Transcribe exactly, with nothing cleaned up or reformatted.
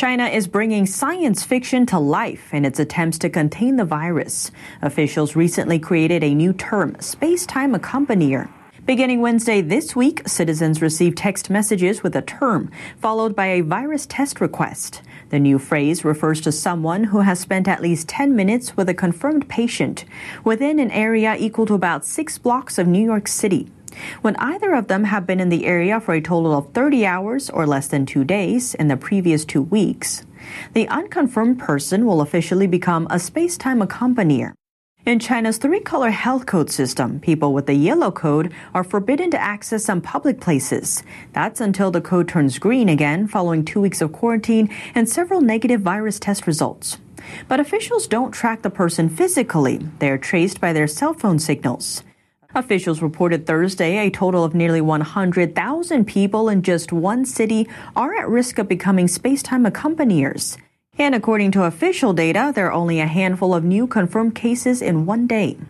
China is bringing science fiction to life in its attempts to contain the virus. Officials recently created a new term, space-time accompanier. Beginning Wednesday this week, citizens receive text messages with a term, followed by a virus test request. The new phrase refers to someone who has spent at least ten minutes with a confirmed patient within an area equal to about six blocks of New York City. When either of them have been in the area for a total of thirty hours or less than two days in the previous two weeks, the unconfirmed person will officially become a space-time accompanier. In China's three-color health code system, people with the yellow code are forbidden to access some public places. That's until the code turns green again following two weeks of quarantine and several negative virus test results. But officials don't track the person physically. They are traced by their cell phone signals. Officials reported Thursday a total of nearly one hundred thousand people in just one city are at risk of becoming space-time accompaniers. And according to official data, there are only a handful of new confirmed cases in one day.